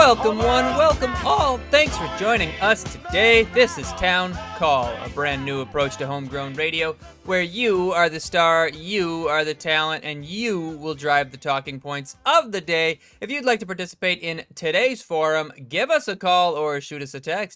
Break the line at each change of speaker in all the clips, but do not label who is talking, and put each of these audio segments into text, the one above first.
Welcome one, welcome all. Thanks for joining us today. This is Town Call, a brand new approach to homegrown radio where you are the star, you are the talent, and you will drive the talking points of the day. If you'd like to participate in today's forum, give us a call or shoot us a text,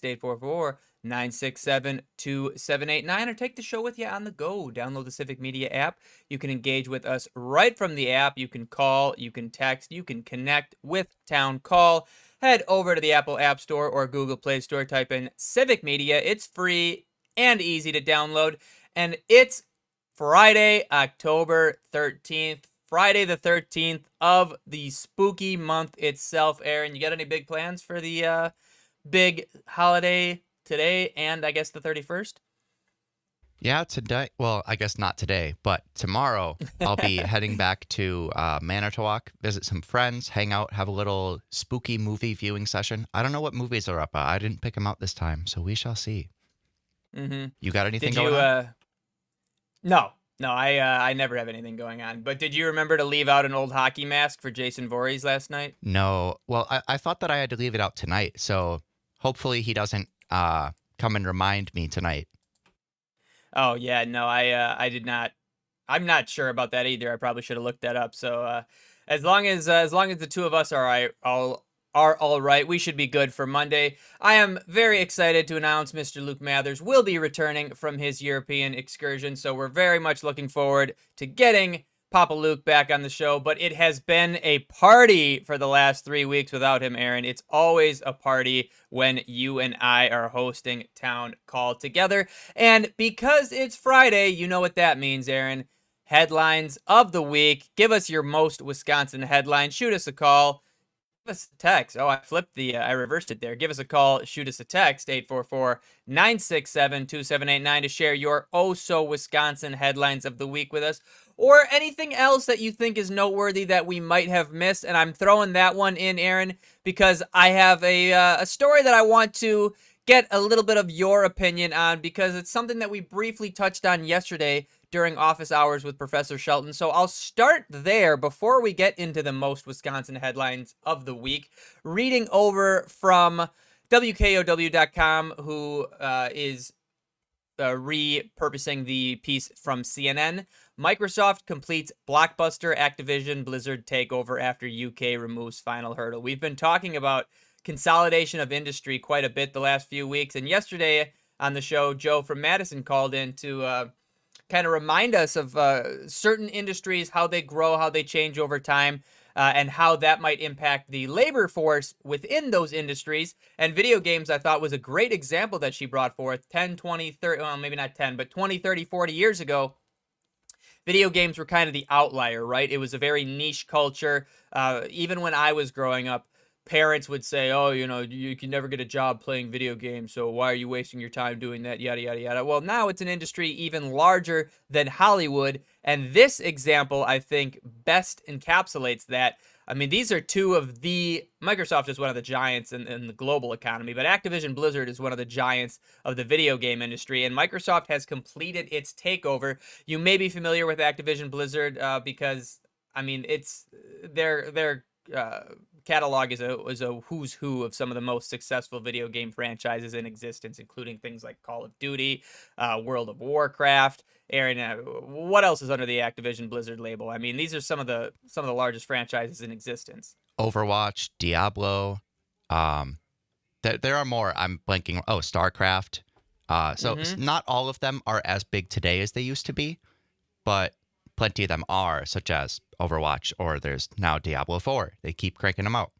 844-967-2789, or take the show with you on the go. Download the Civic Media app. You can engage with us right from the app. You can call, you can text, you can connect with Town Call. Head over to the Apple App Store or Google Play Store, type in Civic Media. It's free and easy to download. And it's Friday, October 13th. Friday the 13th of the spooky month itself. Aaron, you got any big plans for the big holiday today and I guess the 31st?
Yeah, today. Well, I guess not today, but tomorrow I'll be heading back to Manitowoc, visit some friends, hang out, have a little spooky movie viewing session. I don't know what movies are up. I didn't pick them out this time, so we shall see.
Mm-hmm.
You got anything going on?
No, I never have anything going on. But did you remember to leave out an old hockey mask for Jason Voorhees last night?
No. Well, I thought that I had to leave it out tonight, so hopefully he doesn't come and remind me tonight.
Oh, yeah, no, I did not. I'm not sure about that either. I probably should have looked that up. So as long as the two of us are all right, we should be good for Monday. I am very excited to announce Mr. Luke Mathers will be returning from his European excursion. So we're very much looking forward to getting Papa Luke back on the show, but it has been a party for the last 3 weeks without him, Aaron. It's always a party when you and I are hosting Town Call together. And because it's Friday, you know what that means, Aaron. Headlines of the week. Give us your most Wisconsin headline. Shoot us a call. Give us a text. Oh, I reversed it there. Give us a call. Shoot us a text, 844-967-2789 to share your oh-so-Wisconsin headlines of the week with us, or anything else that you think is noteworthy that we might have missed. And I'm throwing that one in, Aaron, because I have a story that I want to get a little bit of your opinion on, because it's something that we briefly touched on yesterday during office hours with Professor Shelton. So I'll start there before we get into the most Wisconsin headlines of the week. Reading over from WKOW.com, who is repurposing the piece from CNN. Microsoft completes blockbuster Activision Blizzard takeover after UK removes final hurdle. We've been talking about consolidation of industry quite a bit the last few weeks, and yesterday on the show, Joe from Madison called in to kind of remind us of certain industries, how they grow, how they change over time, and how that might impact the labor force within those industries. And video games, I thought, was a great example that she brought forth. 10, 20, 30, well, maybe not 10, but 20, 30, 40 years ago, video games were kind of the outlier, right? It was a very niche culture. Even when I was growing up, parents would say, oh, you can never get a job playing video games, so why are you wasting your time doing that, yada, yada, yada. Well, now it's an industry even larger than Hollywood, and this example, I think, best encapsulates that. I mean, these are two of the... Microsoft is one of the giants in the global economy, but Activision Blizzard is one of the giants of the video game industry, and Microsoft has completed its takeover. You may be familiar with Activision Blizzard because, I mean, it's their catalog is a who's who of some of the most successful video game franchises in existence, including things like Call of Duty, World of Warcraft. Aaron, what else is under the Activision Blizzard label? I mean, these are some of the largest franchises in existence.
Overwatch, Diablo. There are more. I'm blanking. Oh, StarCraft. So not all of them are as big today as they used to be, but plenty of them are, such as Overwatch, or there's now Diablo 4. They keep cranking them out.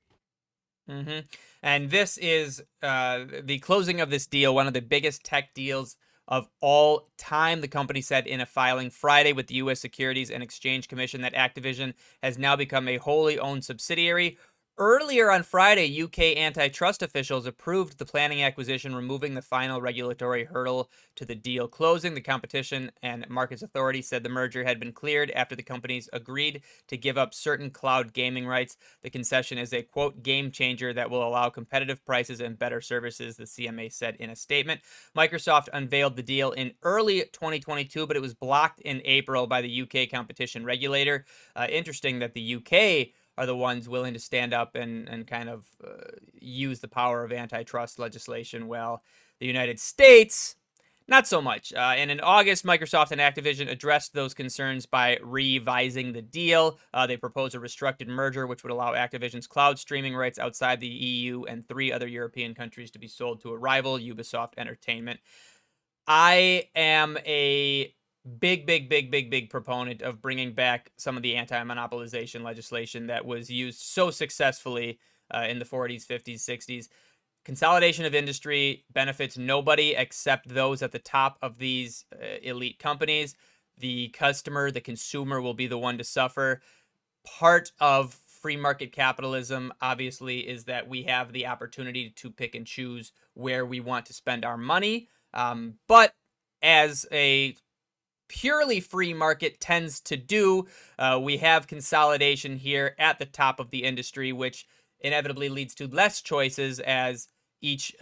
And this is the closing of this deal, one of the biggest tech deals of all time. The company said in a filing Friday with the U.S. Securities and Exchange Commission that Activision has now become a wholly owned subsidiary. Earlier on Friday, UK antitrust officials approved the planning acquisition, removing the final regulatory hurdle to the deal closing. The Competition and Markets Authority said the merger had been cleared after the companies agreed to give up certain cloud gaming rights. The concession is a, quote, game changer that will allow competitive prices and better services, the CMA said in a statement. Microsoft unveiled the deal in early 2022, but it was blocked in April by the UK competition regulator. Interesting that the UK are the ones willing to stand up and kind of use the power of antitrust legislation. Well, the United States, not so much. And in August, Microsoft and Activision addressed those concerns by revising the deal. They proposed a restructured merger, which would allow Activision's cloud streaming rights outside the EU and 3 other European countries to be sold to a rival, Ubisoft Entertainment. I am a big proponent of bringing back some of the anti-monopolization legislation that was used so successfully in the 40s, 50s, 60s. Consolidation of industry benefits nobody except those at the top of these elite companies. The customer, the consumer, will be the one to suffer. Part of free market capitalism, obviously, is that we have the opportunity to pick and choose where we want to spend our money. But as a purely free market tends to do, we have consolidation here at the top of the industry, which inevitably leads to less choices as each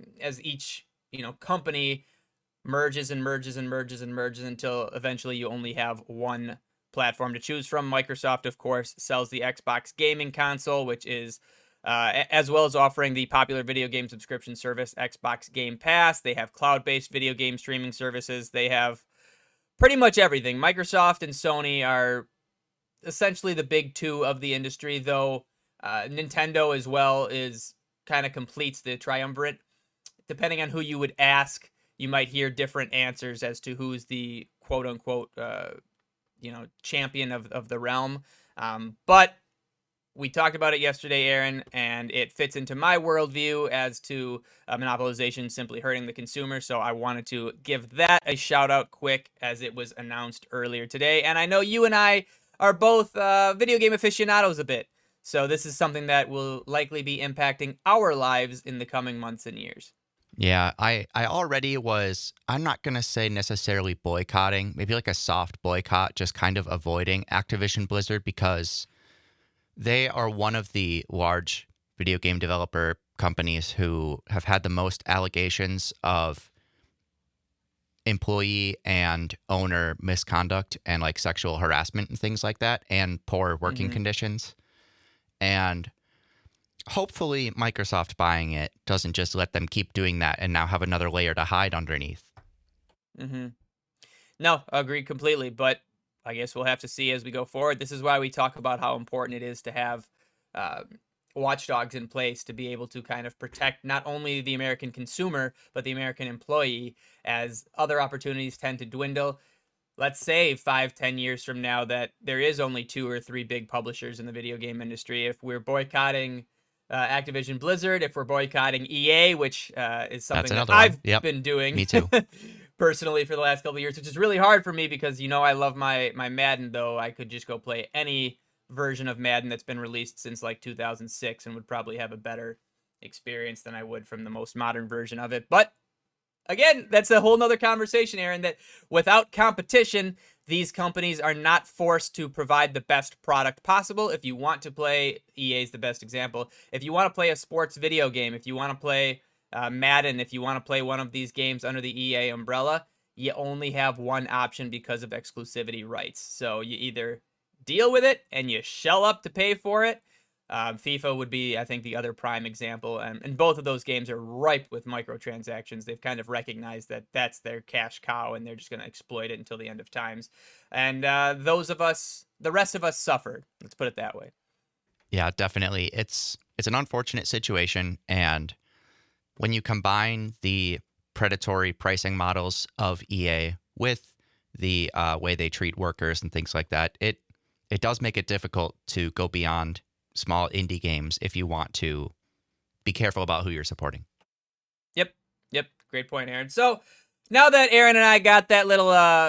company merges until eventually you only have one platform to choose from. Microsoft, of course, sells the Xbox gaming console, which is as well as offering the popular video game subscription service Xbox Game Pass. They have cloud-based video game streaming services. They have pretty much everything. Microsoft and Sony are essentially the big two of the industry, though Nintendo as well is kind of completes the triumvirate. Depending on who you would ask, you might hear different answers as to who's the quote-unquote champion of the realm. But we talked about it yesterday, Aaron, and it fits into my worldview as to monopolization simply hurting the consumer. So I wanted to give that a shout out quick as it was announced earlier today. And I know you and I are both video game aficionados a bit. So this is something that will likely be impacting our lives in the coming months and years.
Yeah, I already was, I'm not going to say necessarily boycotting, maybe like a soft boycott, just kind of avoiding Activision Blizzard because they are one of the large video game developer companies who have had the most allegations of employee and owner misconduct and like sexual harassment and things like that and poor working conditions. And hopefully Microsoft buying it doesn't just let them keep doing that and now have another layer to hide underneath.
No, I agree completely. But I guess we'll have to see as we go forward. This is why we talk about how important it is to have watchdogs in place to be able to kind of protect not only the American consumer, but the American employee as other opportunities tend to dwindle. Let's say 5-10 years from now that there is only 2 or 3 big publishers in the video game industry. If we're boycotting Activision Blizzard, if we're boycotting EA, which is something that I've been doing.
Me too.
Personally for the last couple of years, which is really hard for me because, I love my Madden, though. I could just go play any version of Madden that's been released since like 2006 and would probably have a better experience than I would from the most modern version of it. But again, that's a whole nother conversation, Aaron, that without competition, these companies are not forced to provide the best product possible. If you want to play, EA is the best example. If you want to play a sports video game, if you want to play Madden, if you want to play one of these games under the EA umbrella, you only have one option because of exclusivity rights. So you either deal with it and you shell up to pay for it. FIFA would be, I think, the other prime example. And both of those games are ripe with microtransactions. They've kind of recognized that that's their cash cow and they're just going to exploit it until the end of times. And the rest of us suffered. Let's put it that way.
Yeah, definitely. It's an unfortunate situation. And when you combine the predatory pricing models of EA with the way they treat workers and things like that, it does make it difficult to go beyond small indie games if you want to be careful about who you're supporting.
Yep. Great point, Aaron. So now that Aaron and I got that little,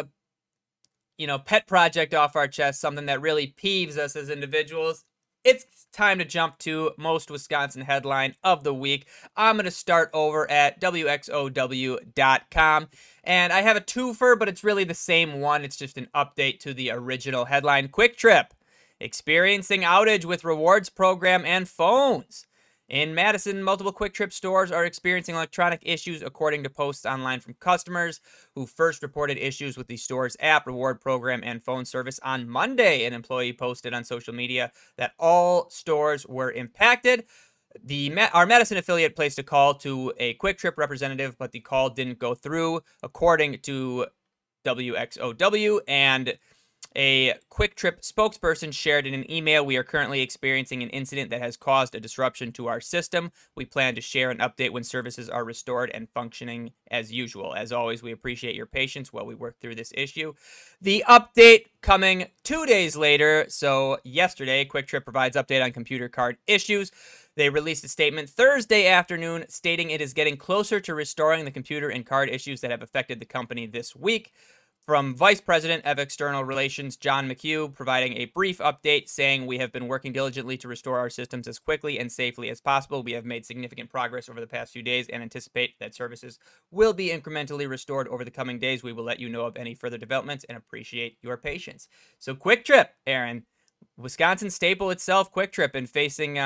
pet project off our chest, something that really peeves us as individuals, it's time to jump to most Wisconsin headline of the week. I'm going to start over at WXOW.com. And I have a twofer, but it's really the same one. It's just an update to the original headline. Quick Trip. Experiencing outage with rewards program and phones. In Madison, multiple Quick Trip stores are experiencing electronic issues, according to posts online from customers who first reported issues with the store's app, reward program, and phone service on Monday. An employee posted on social media that all stores were impacted. Our Madison affiliate placed a call to a Quick Trip representative, but the call didn't go through, according to WXOW, and a Quick Trip spokesperson shared in an email, "We are currently experiencing an incident that has caused a disruption to our system. We plan to share an update when services are restored and functioning as usual. As always, we appreciate your patience while we work through this issue." The update coming 2 days later. So yesterday, Quick Trip provides update on computer card issues. They released a statement Thursday afternoon stating it is getting closer to restoring the computer and card issues that have affected the company this week. From Vice President of External Relations, John McHugh, providing a brief update saying, "We have been working diligently to restore our systems as quickly and safely as possible. We have made significant progress over the past few days and anticipate that services will be incrementally restored over the coming days. We will let you know of any further developments and appreciate your patience." So Quick Trip, Aaron, Wisconsin staple itself, Quick Trip, and facing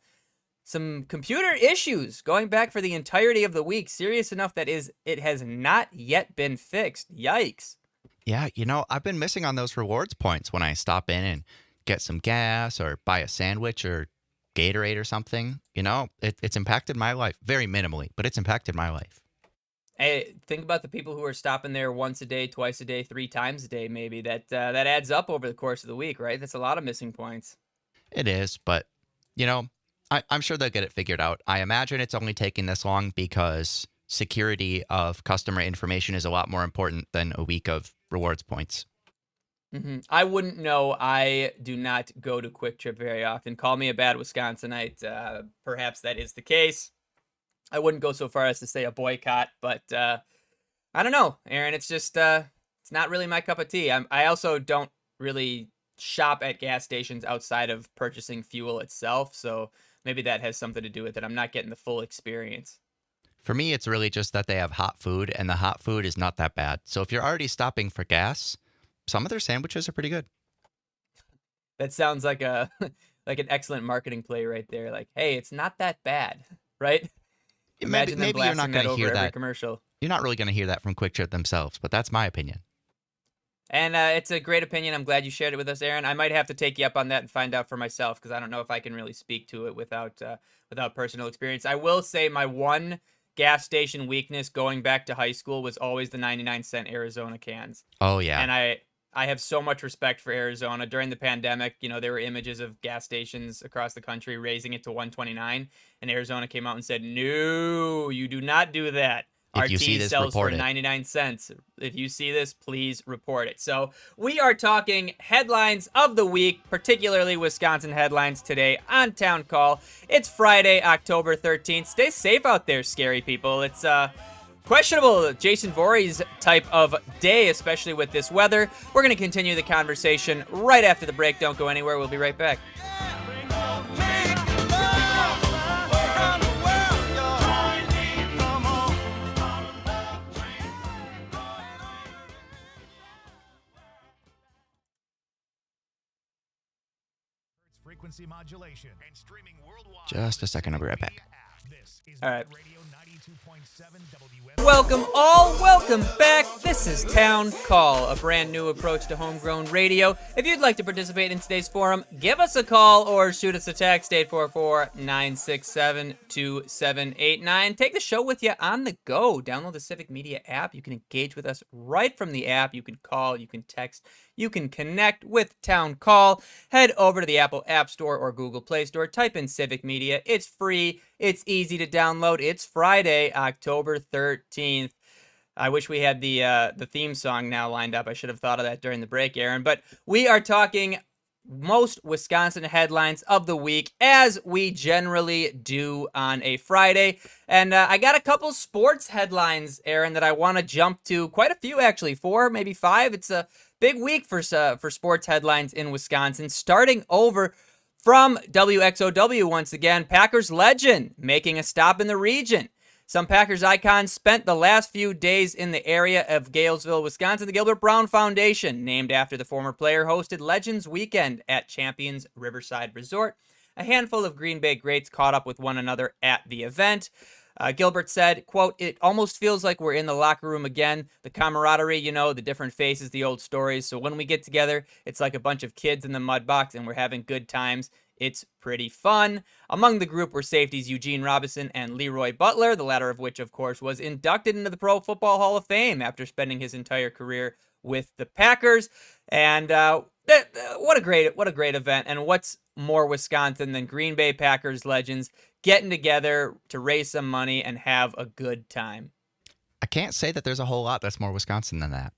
some computer issues going back for the entirety of the week. Serious enough that it has not yet been fixed. Yikes.
Yeah, I've been missing on those rewards points when I stop in and get some gas or buy a sandwich or Gatorade or something. It's impacted my life very minimally, but it's impacted my life.
Hey, think about the people who are stopping there once a day, twice a day, 3 times a day, maybe. That adds up over the course of the week, right? That's a lot of missing points.
It is, but, I'm sure they'll get it figured out. I imagine it's only taking this long because security of customer information is a lot more important than a week of rewards points.
I wouldn't know. I do not go to Quick Trip very often. Call me a bad Wisconsinite. Perhaps that is the case. I wouldn't go so far as to say a boycott, but I don't know, Aaron. It's just it's not really my cup of tea. I also don't really shop at gas stations outside of purchasing fuel itself, so maybe that has something to do with it. I'm not getting the full experience.
For me, it's really just that they have hot food, and the hot food is not that bad. So if you're already stopping for gas, some of their sandwiches are pretty good.
That sounds like a like an excellent marketing play right there. Like, hey, it's not that bad, right? Imagine
maybe you're not going to hear that
commercial.
You're not really going to hear that from Quick Trip themselves, but that's my opinion.
And it's a great opinion. I'm glad you shared it with us, Aaron. I might have to take you up on that and find out for myself because I don't know if I can really speak to it without personal experience. I will say my one gas station weakness going back to high school was always the 99-cent Arizona cans.
Oh, yeah.
And I have so much respect for Arizona. During the pandemic, there were images of gas stations across the country raising it to $1.29, and Arizona came out and said, "No, you do not do that. Our tea sells for 99 cents. If you see this, please report it." So we are talking headlines of the week, particularly Wisconsin headlines today on Town Call. It's Friday, October 13th. Stay safe out there, scary people. It's questionable Jason Voorhees type of day, especially with this weather. We're going to continue the conversation right after the break. Don't go anywhere. We'll be right back.
Frequency modulation and streaming worldwide.
Just a second, I'll be right back.
All right. Welcome back. This is Town Call, a brand new approach to homegrown radio. If you'd like to participate in today's forum, give us a call or shoot us a text, 844-967-2789. Take the show with you on the go. Download the Civic Media app. You can engage with us right from the app. You can call, you can text, you can connect with Town Call. Head over to the Apple App Store or Google Play Store. Type in Civic Media. It's free. It's easy to download. It's Friday, October 13th. I wish we had the theme song now lined up. I should have thought of that during the break, Aaron. But we are talking most Wisconsin headlines of the week, as we generally do on a Friday. And I got a couple sports headlines, Aaron, that I want to jump to. Quite a few, actually. 4, maybe 5. It's a big week for sports headlines in Wisconsin. Starting over from WXOW once again, Packers legend making a stop in the region. Some Packers icons spent the last few days in the area of Galesville, Wisconsin. The Gilbert Brown Foundation, named after the former player, hosted Legends Weekend at Champions Riverside Resort. a handful of Green Bay greats caught up with one another at the event. Gilbert said, quote, "It almost feels like we're in the locker room again. The camaraderie, the different faces, the old stories. So when we get together, it's like a bunch of kids in the mud box and we're having good times. It's pretty fun." Among the group were safeties Eugene Robinson and Leroy Butler, the latter of which, of course, was inducted into the Pro Football Hall of Fame after spending his entire career with the Packers. And what a great event. And what's more Wisconsin than Green Bay Packers legends getting together to raise some money and have a good time?
I can't say that there's a whole lot that's more Wisconsin than that.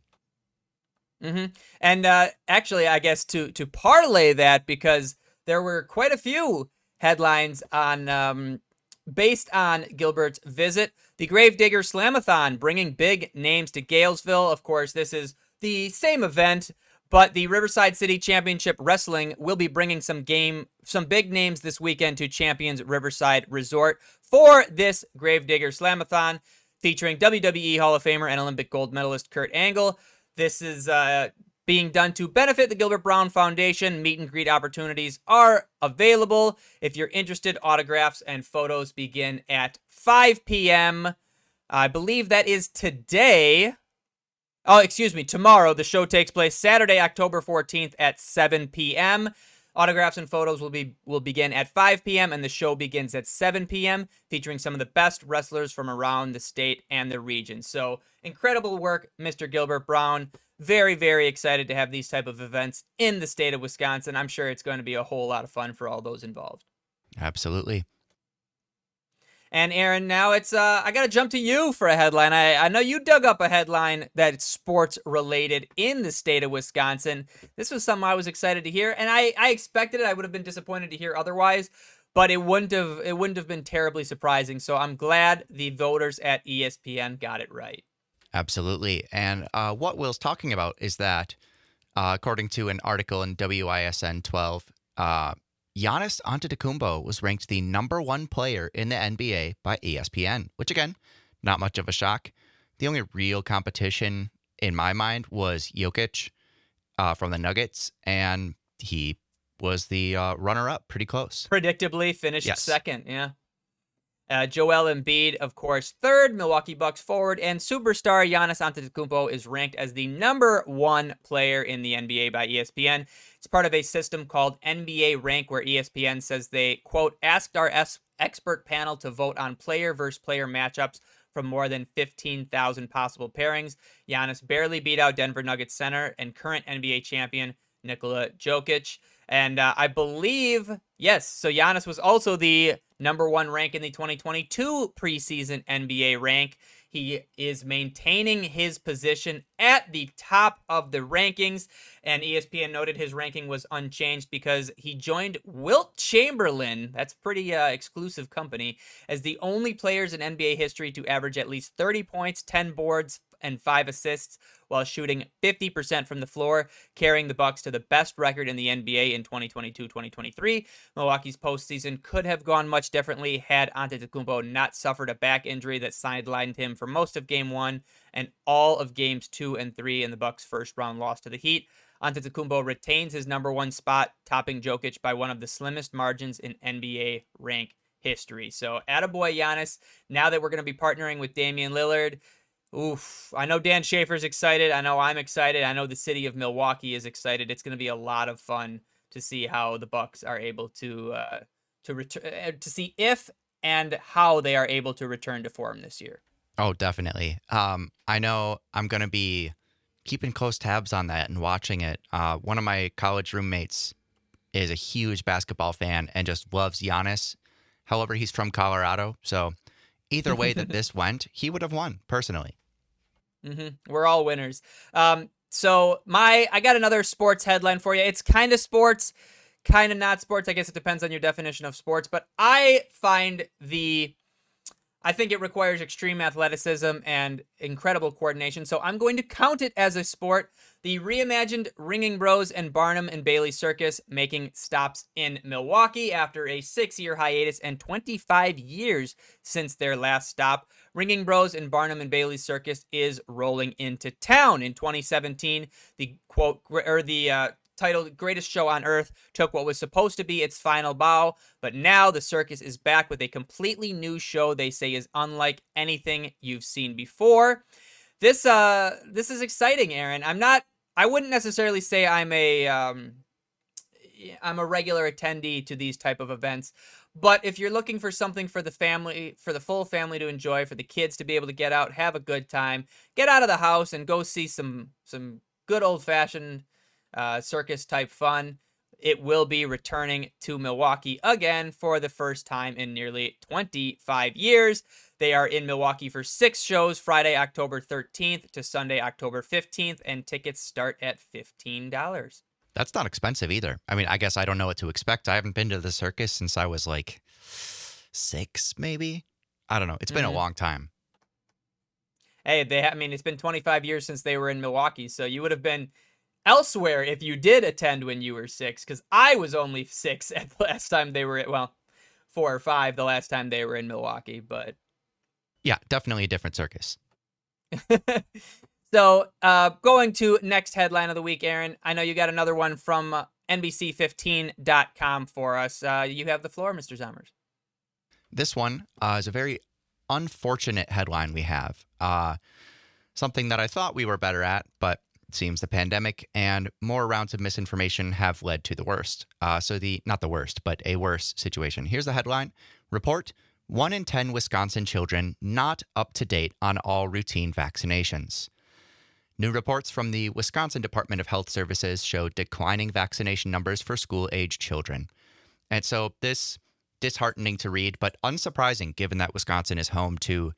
And actually, I guess to parlay that, because there were quite a few headlines on based on Gilbert's visit. The Gravedigger Slamathon, bringing big names to Galesville. Of course, this is the same event, but the Riverside City Championship Wrestling will be bringing some big names this weekend to Champions Riverside Resort for this Gravedigger Slamathon, featuring WWE Hall of Famer and Olympic gold medalist Kurt Angle. This is being done to benefit the Gilbert Brown Foundation. Meet and greet opportunities are available. If you're interested, autographs and photos begin at 5 p.m. I believe that is today. Oh, excuse me, tomorrow. The show takes place Saturday, October 14th at 7 p.m. Autographs and photos will begin at 5 p.m. and the show begins at 7 p.m., featuring some of the best wrestlers from around the state and the region. So, incredible work, Mr. Gilbert Brown. Very, very excited to have these type of events in the state of Wisconsin. I'm sure it's going to be a whole lot of fun for all those involved.
Absolutely.
And Aaron, now it's I got to jump to you for a headline. I know you dug up a headline that's sports related in the state of Wisconsin. This was something I was excited to hear, and I expected it. I would have been disappointed to hear otherwise, but it wouldn't have been terribly surprising. So I'm glad the voters at ESPN got it right.
Absolutely. And what Will's talking about is that, according to an article in WISN 12, Giannis Antetokounmpo was ranked the number one player in the NBA by ESPN, which, again, not much of a shock. The only real competition in my mind was Jokic from the Nuggets, and he was the runner-up, pretty close.
Predictably finished second, yeah. Joel Embiid, of course, third. Milwaukee Bucks forward and superstar Giannis Antetokounmpo is ranked as the number one player in the NBA by ESPN. It's part of a system called NBA Rank, where ESPN says they, quote, asked our expert panel to vote on player versus player matchups from more than 15,000 possible pairings. Giannis barely beat out Denver Nuggets center and current NBA champion Nikola Jokic. And I believe, yes, so Giannis was also the number one rank in the 2022 preseason NBA rank. He is maintaining his position at the top of the rankings, and ESPN noted his ranking was unchanged because he joined Wilt Chamberlain, that's pretty exclusive company, as the only players in NBA history to average at least 30 points, 10 boards, and 5 assists while shooting 50% from the floor, carrying the Bucks to the best record in the NBA in 2022-2023. Milwaukee's postseason could have gone much differently had Antetokounmpo not suffered a back injury that sidelined him for most of Game 1 and all of Games 2 and 3 in the Bucks' first-round loss to the Heat. Antetokounmpo retains his number one spot, topping Jokic by one of the slimmest margins in NBA rank history. So, attaboy Giannis. Now that we're going to be partnering with Damian Lillard, oof, I know Dan Schaefer's excited. I know I'm excited. I know the city of Milwaukee is excited. It's going to be a lot of fun to see how the Bucks are able to see if and how they are able to return to form this year.
Oh, definitely. I know I'm going to be keeping close tabs on that and watching it. One of my college roommates is a huge basketball fan and just loves Giannis. However, he's from Colorado, so either way that this went, he would have won, personally.
We're all winners. So I got another sports headline for you. It's kind of sports, kind of not sports. I guess it depends on your definition of sports. But I think it requires extreme athleticism and incredible coordination. So I'm going to count it as a sport. The reimagined Ringing Bros and Barnum and Bailey Circus making stops in Milwaukee after a 6-year hiatus and 25 years since their last stop. Ringing Bros and Barnum and Bailey Circus is rolling into town. In 2017, the quote, or the titled Greatest Show on Earth took what was supposed to be its final bow, but now the circus is back with a completely new show they say is unlike anything you've seen before. This is exciting, Aaron. I wouldn't necessarily say I'm a regular attendee to these type of events, but if you're looking for something for the family, for the full family to enjoy, for the kids to be able to get out, have a good time, get out of the house and go see some good old-fashioned circus type fun, it will be returning to Milwaukee again for the first time in nearly 25 years. They are in Milwaukee for 6 shows, Friday, October 13th to Sunday, October 15th, and tickets start at $15.
That's not expensive either. I mean, I guess I don't know what to expect. I haven't been to the circus since I was like 6, maybe. I don't know. It's been a long time.
Hey, it's been 25 years since they were in Milwaukee, so you would have been elsewhere if you did attend when you were 6, because I was only 6 at the last time they were 4 or 5 the last time they were in Milwaukee, but
yeah, definitely a different circus.
So, going to next headline of the week, Aaron. I know you got another one from NBC15.com for us. You have the floor, Mr. Zommers.
This one is a very unfortunate headline we have. Something that I thought we were better at, but it seems the pandemic and more rounds of misinformation have led to the worst. Not the worst, but a worse situation. Here's the headline. Report: 1 in 10 Wisconsin children not up to date on all routine vaccinations. New reports from the Wisconsin Department of Health Services show declining vaccination numbers for school-age children. And so this disheartening to read, but unsurprising given that Wisconsin is home to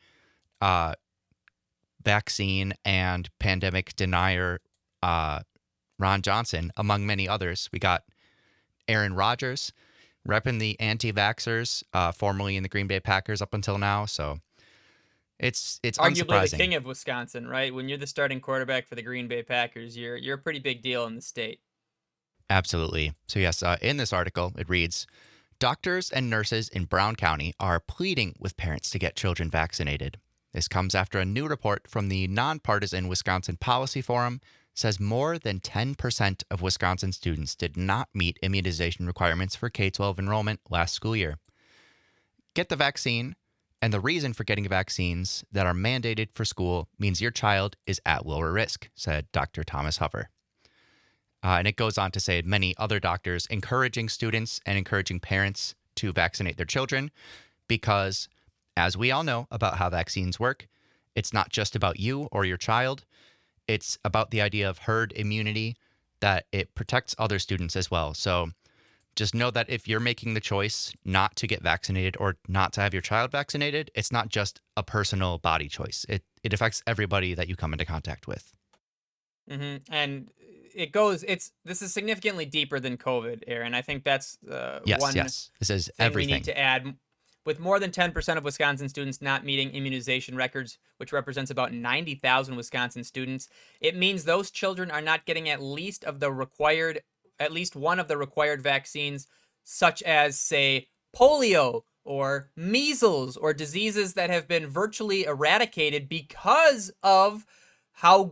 vaccine and pandemic denier Ron Johnson, among many others. We got Aaron Rodgers repping the anti-vaxxers, formerly in the Green Bay Packers up until now. So it's
arguably
unsurprising.
The king of Wisconsin, right? When you're the starting quarterback for the Green Bay Packers, you're a pretty big deal in the state.
Absolutely. So yes, in this article, it reads, doctors and nurses in Brown County are pleading with parents to get children vaccinated. This comes after a new report from the nonpartisan Wisconsin Policy Forum says more than 10% of Wisconsin students did not meet immunization requirements for K-12 enrollment last school year. Get the vaccine, and the reason for getting vaccines that are mandated for school means your child is at lower risk, said Dr. Thomas Hover. And it goes on to say many other doctors encouraging students and encouraging parents to vaccinate their children because, as we all know about how vaccines work, it's not just about you or your child. It's about the idea of herd immunity, that it protects other students as well. So just know that if you're making the choice not to get vaccinated or not to have your child vaccinated, it's not just a personal body choice. It affects everybody that you come into contact with.
Mm-hmm. And this is significantly deeper than COVID, Aaron. I think that's
yes. This is everything
we need to add. With more than 10% of Wisconsin students not meeting immunization records, which represents about 90,000 Wisconsin students, it means those children are not getting at least one of the required vaccines, such as, say, polio or measles or diseases that have been virtually eradicated because of how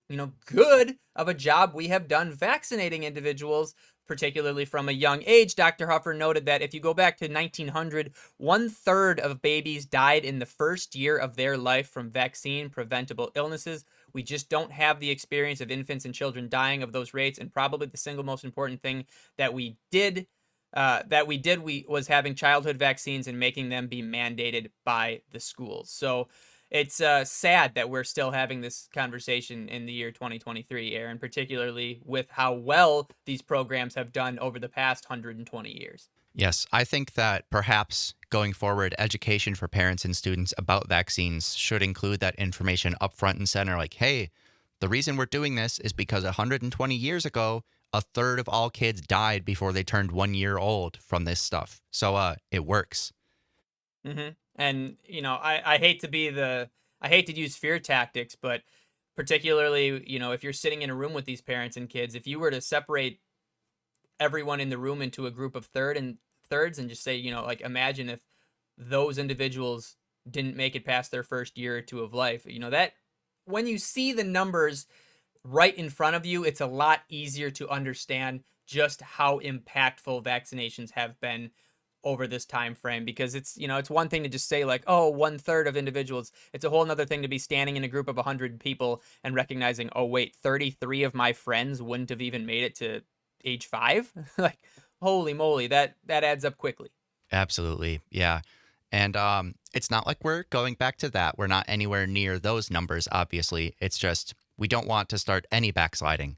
good of a job we have done vaccinating individuals, particularly from a young age. Dr. Huffer noted that if you go back to 1900, 1/3 of babies died in the first year of their life from vaccine-preventable illnesses. We just don't have the experience of infants and children dying of those rates, and probably the single most important thing that we did was having childhood vaccines and making them be mandated by the schools. So it's sad that we're still having this conversation in the year 2023, Aaron, particularly with how well these programs have done over the past 120 years.
Yes, I think that perhaps going forward, education for parents and students about vaccines should include that information up front and center, like, hey, the reason we're doing this is because 120 years ago, 1/3 of all kids died before they turned 1 year old from this stuff. So it works.
Mm-hmm. And, I hate to use fear tactics, but particularly, if you're sitting in a room with these parents and kids, if you were to separate everyone in the room into a group of thirds and just say, imagine if those individuals didn't make it past their first year or two of life, that when you see the numbers right in front of you, it's a lot easier to understand just how impactful vaccinations have been over this time frame, because it's one thing to just say like, oh, 1/3 of individuals. It's a whole nother thing to be standing in a group of 100 people and recognizing, oh wait, 33 of my friends wouldn't have even made it to age 5. Like, holy moly, that adds up quickly.
Absolutely. Yeah. And it's not like we're going back to that. We're not anywhere near those numbers, obviously. It's just we don't want to start any backsliding.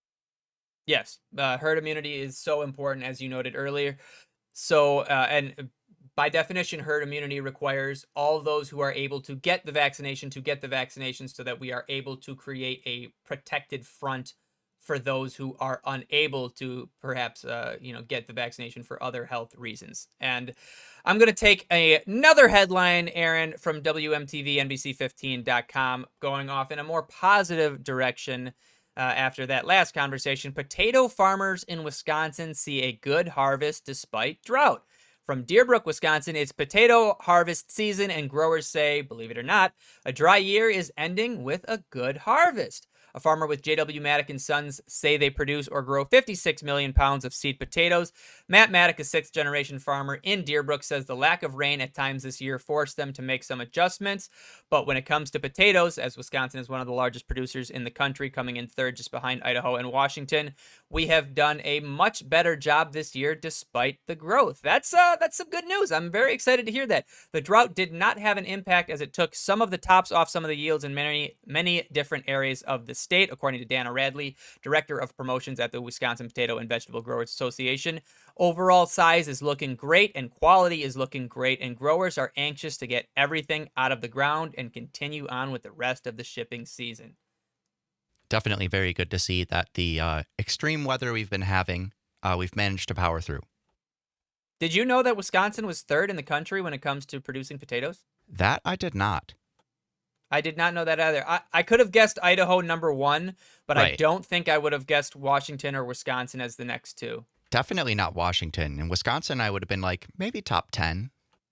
Yes, herd immunity is so important, as you noted earlier. So, and by definition, herd immunity requires all those who are able to get the vaccination to get the vaccination, so that we are able to create a protected front for those who are unable to perhaps, get the vaccination for other health reasons. And I'm going to take another headline, Aaron, from WMTV, NBC15.com, going off in a more positive direction. After that last conversation, potato farmers in Wisconsin see a good harvest despite drought. From Deerbrook, Wisconsin, it's potato harvest season, and growers say, believe it or not, a dry year is ending with a good harvest. A farmer with J.W. Maddock & Sons say they produce or grow 56 million pounds of seed potatoes. Matt Maddock, a sixth-generation farmer in Deerbrook, says the lack of rain at times this year forced them to make some adjustments. But when it comes to potatoes, as Wisconsin is one of the largest producers in the country, coming in third just behind Idaho and Washington, we have done a much better job this year despite the growth. That's some good news. I'm very excited to hear that. The drought did not have an impact, as it took some of the tops off some of the yields in many different areas of the state, according to Dana Radley, Director of Promotions at the Wisconsin Potato and Vegetable Growers Association. Overall size is looking great and quality is looking great, and growers are anxious to get everything out of the ground and continue on with the rest of the shipping season.
Definitely very good to see that the extreme weather we've been having, we've managed to power through.
Did you know that Wisconsin was third in the country when it comes to producing potatoes?
That I did not.
I did not know that either. I could have guessed Idaho number 1, but
Right.
I don't think I would have guessed Washington or Wisconsin as the next two.
Definitely not Washington. In Wisconsin, I would have been like maybe top 10.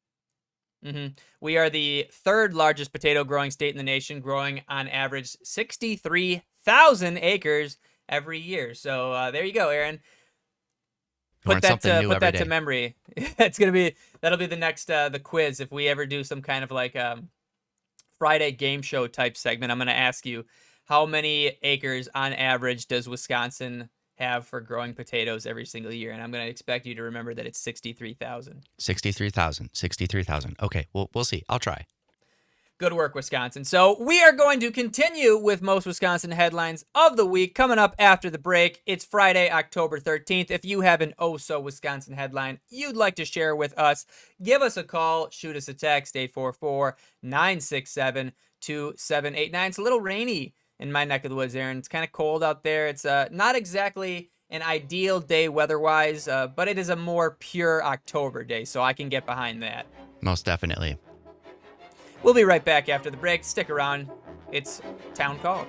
We are the third largest potato growing state in the nation, growing on average 63,000 acres every year. So there you go, Aaron.
Learn something new
Put
every
that to
day.
memory. That'll be the next the quiz. If we ever do some kind of like Friday game show type segment, I'm going to ask you, how many acres on average does Wisconsin have for growing potatoes every single year? And I'm going to expect you to remember that it's 63,000.
63,000. Okay, we'll see. I'll try.
Good work, Wisconsin. So we are going to continue with most Wisconsin headlines of the week coming up after the break. It's Friday, October 13th. If you have an oh-so-Wisconsin headline you'd like to share with us, give us a call, shoot us a text, 844-967-2789. It's a little rainy in my neck of the woods, Aaron. It's kind of cold out there. It's not exactly an ideal day weather-wise, but it is a more pure October day, so I can get behind that.
Most definitely.
We'll be right back after the break. Stick around. It's Town Call.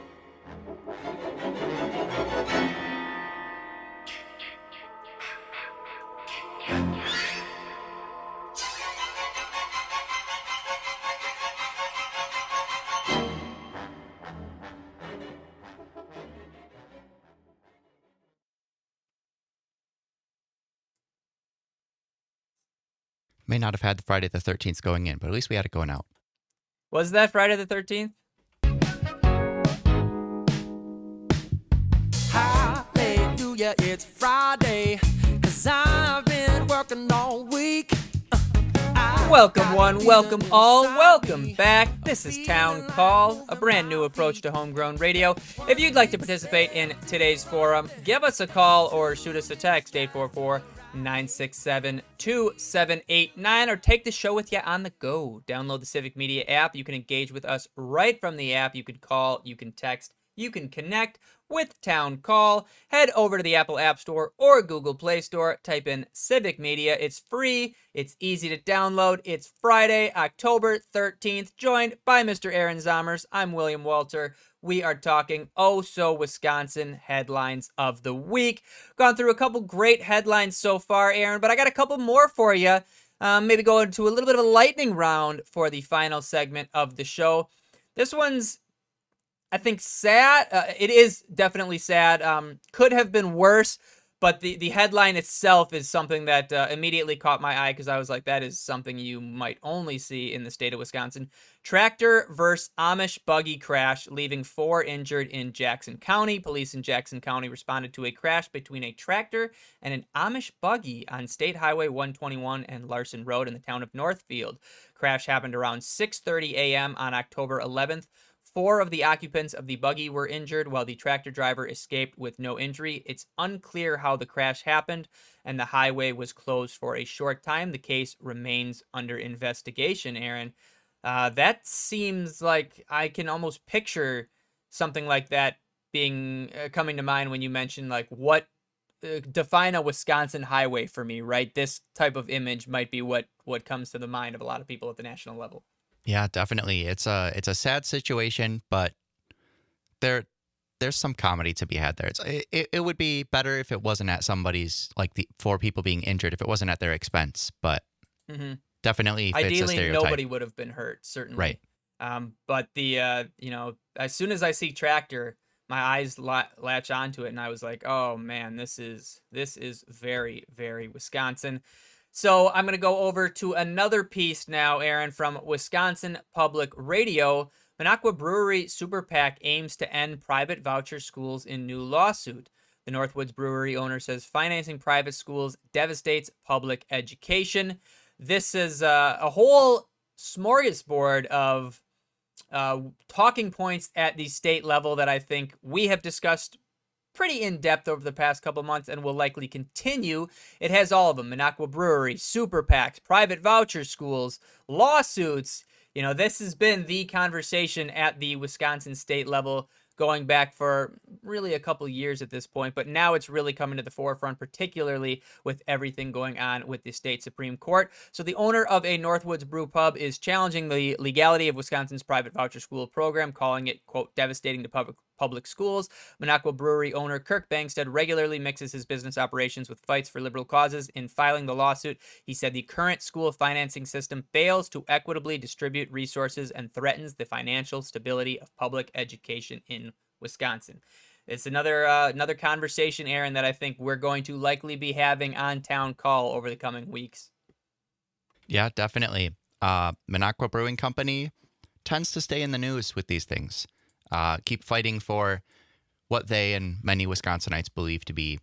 May not have had the Friday the 13th going in, but at least we had it going out.
Was that Friday the 13th?
Hallelujah, it's Friday, 'cause I've been working all week.
Welcome one, welcome all, welcome back. This is Town Call, a brand new approach to homegrown radio. If you'd like to participate in today's forum, give us a call or shoot us a text, 844-967-2789, or take the show with you on the go. Download the Civic Media app. You can engage with us right from the app. You can call, you can text, you can connect with Town Call. Head over to the Apple App Store or Google Play Store. Type in Civic Media. It's free. It's easy to download. It's Friday, October 13th. Joined by Mr. Aaron Zomers. I'm William Walter. We are talking Wisconsin headlines of the week. Gone through a couple great headlines so far, Aaron, but I got a couple more for you. Maybe go into a little bit of a lightning round for the final segment of the show. This one's I think sad. It is definitely sad. Could have been worse, but the headline itself is something that immediately caught my eye because I was like, that is something you might only see in the state of Wisconsin. Tractor versus Amish buggy crash, leaving 4 injured in Jackson County. Police in Jackson County responded to a crash between a tractor and an Amish buggy on State Highway 121 and Larson Road in the town of Northfield. Crash happened around 6:30 a.m. on October 11th. 4 of the occupants of the buggy were injured, while the tractor driver escaped with no injury. It's unclear how the crash happened, and the highway was closed for a short time. The case remains under investigation, Aaron. That seems like I can almost picture something like that being coming to mind when you mention like what define a Wisconsin highway for me, right? This type of image might be what comes to the mind of a lot of people at the national level.
Yeah, definitely. It's a sad situation, but there's some comedy to be had there. It would be better if it wasn't at somebody's, like, the 4 people being injured, if it wasn't at their expense, but definitly fits a
Ideally,
stereotype.
nobody would have been hurt, certainly.
Right.
But the as soon as I see tractor, my eyes latch onto it, and I was like, oh man, this is very, very Wisconsin. So I'm going to go over to another piece now, Aaron, from Wisconsin Public Radio. Minocqua Brewery Super PAC aims to end private voucher schools in new lawsuit. The Northwoods Brewery owner says financing private schools devastates public education. This is a whole smorgasbord of talking points at the state level that I think we have discussed pretty in-depth over the past couple months and will likely continue. It has all of them: Minocqua Brewery, super PACs, private voucher schools, lawsuits. This has been the conversation at the Wisconsin state level going back for really a couple years at this point, but now it's really coming to the forefront, particularly with everything going on with the state Supreme Court. So the owner of a Northwoods Brew Pub is challenging the legality of Wisconsin's private voucher school program, calling it, quote, devastating to public schools. Minocqua Brewery owner Kirk Bangstead regularly mixes his business operations with fights for liberal causes. In filing the lawsuit, he said the current school financing system fails to equitably distribute resources and threatens the financial stability of public education in Wisconsin. It's another conversation, Aaron, that I think we're going to likely be having on Town Call over the coming weeks.
Yeah, definitely. Minocqua Brewing Company tends to stay in the news with these things. Keep fighting for what they and many Wisconsinites believe to be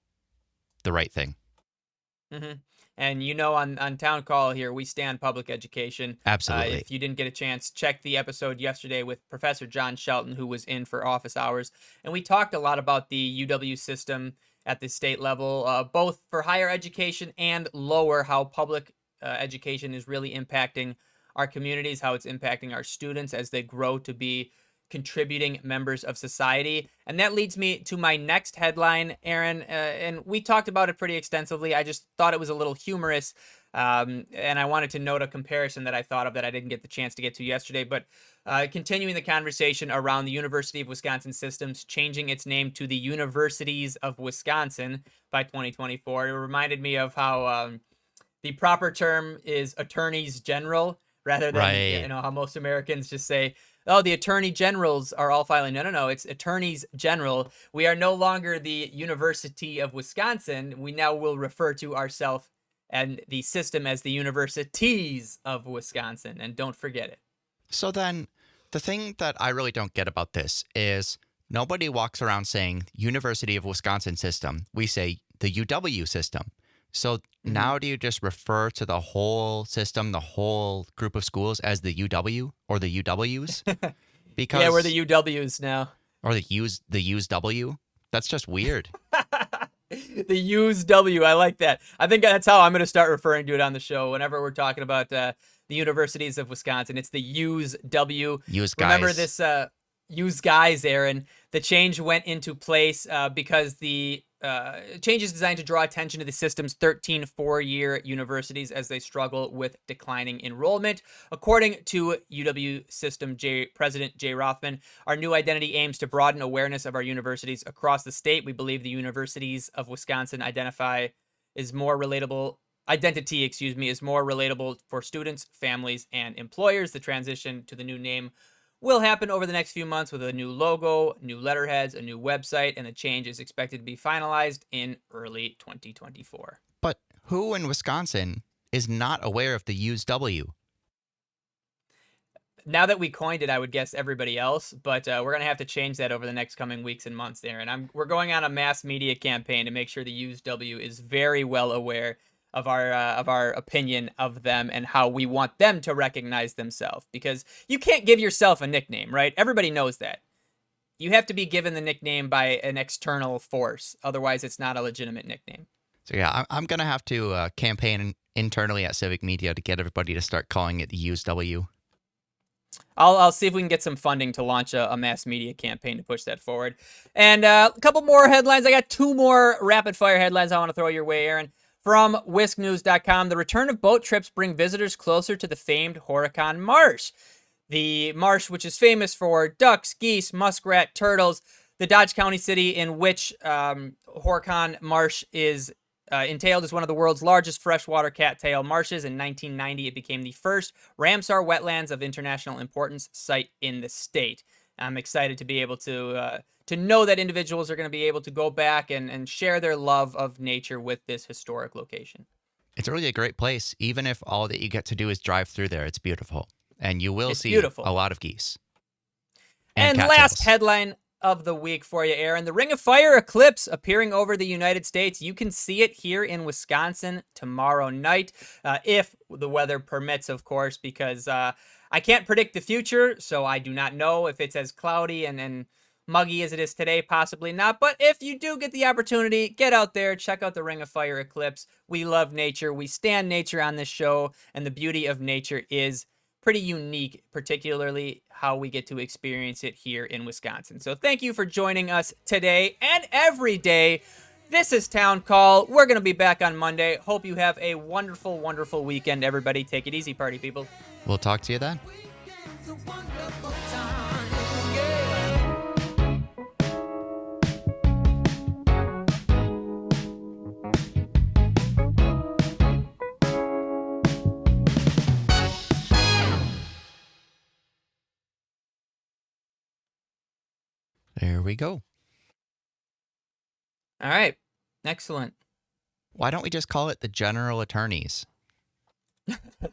the right thing.
Mm-hmm. And on Town Call here, we stand public education.
Absolutely.
If you didn't get a chance, check the episode yesterday with Professor John Shelton, who was in for office hours. And we talked a lot about the UW system at the state level, both for higher education and lower, how public education is really impacting our communities, how it's impacting our students as they grow to be contributing members of society. And that leads me to my next headline, Aaron, and we talked about it pretty extensively. I just thought it was a little humorous, and I wanted to note a comparison that I thought of that I didn't get the chance to get to yesterday. But continuing the conversation around the University of Wisconsin systems changing its name to the Universities of Wisconsin by 2024, it reminded me of how the proper term is attorneys general, rather than how most Americans just say, oh, the attorney generals are all filing. No. It's attorneys general. We are no longer the University of Wisconsin. We now will refer to ourselves and the system as the Universities of Wisconsin. And don't forget it.
So then the thing that I really don't get about this is nobody walks around saying University of Wisconsin system. We say the UW system. So now do you just refer to the whole system, the whole group of schools as the UW or the UWs? Because
yeah, we're the UWs now.
Or the USW? That's just weird.
The USW, I like that. I think that's how I'm going to start referring to it on the show. Whenever we're talking about the Universities of Wisconsin, it's the USW.
Use guys.
Remember this use guys, Aaron. The change went into place because the change is designed to draw attention to the system's 13 four-year universities as they struggle with declining enrollment. According to UW System President Jay Rothman, our new identity aims to broaden awareness of our universities across the state. We believe the Universities of Wisconsin identity is more relatable for students, families, and employers. The transition to the new name will happen over the next few months with a new logo, new letterheads, a new website, and the change is expected to be finalized in early 2024.
But who in Wisconsin is not aware of the used W?
Now that we coined it, I would guess everybody else, but we're going to have to change that over the next coming weeks and months, Aaron. We're going on a mass media campaign to make sure the used W is very well aware of our opinion of them and how we want them to recognize themselves, because you can't give yourself a nickname, right? Everybody knows that. You have to be given the nickname by an external force. Otherwise, it's not a legitimate nickname.
So yeah, I'm going to have to campaign internally at Civic Media to get everybody to start calling it the used W.
I'll see if we can get some funding to launch a mass media campaign to push that forward. And a couple more headlines. I got 2 more rapid fire headlines I want to throw your way, Aaron. From whisknews.com, the return of boat trips bring visitors closer to the famed Horicon Marsh. The marsh, which is famous for ducks, geese, muskrat, turtles, the Dodge County city in which Horicon Marsh is entailed is one of the world's largest freshwater cattail marshes. In 1990, it became the first Ramsar wetlands of international importance site in the state. I'm excited to be able to know that individuals are going to be able to go back and share their love of nature with this historic location.
It's really a great place. Even if all that you get to do is drive through there, it's beautiful. And you will see a lot of geese.
And last headline of the week for you, Aaron. The Ring of Fire eclipse appearing over the United States. You can see it here in Wisconsin tomorrow night, if the weather permits, of course, because I can't predict the future, so I do not know if it's as cloudy and muggy as it is today. Possibly not. But if you do get the opportunity, get out there, check out the Ring of Fire eclipse. We love nature. We stand nature on this show, and the beauty of nature is pretty unique, particularly how we get to experience it here in Wisconsin. So thank you for joining us today and every day. This is Town Call. We're going to be back on Monday. Hope you have a wonderful, wonderful weekend, everybody. Take it easy, party people.
We'll talk to you then.
Weekend's a wonderful time, yeah.
There we go.
All right. Excellent.
Why don't we just call it the General Attorneys?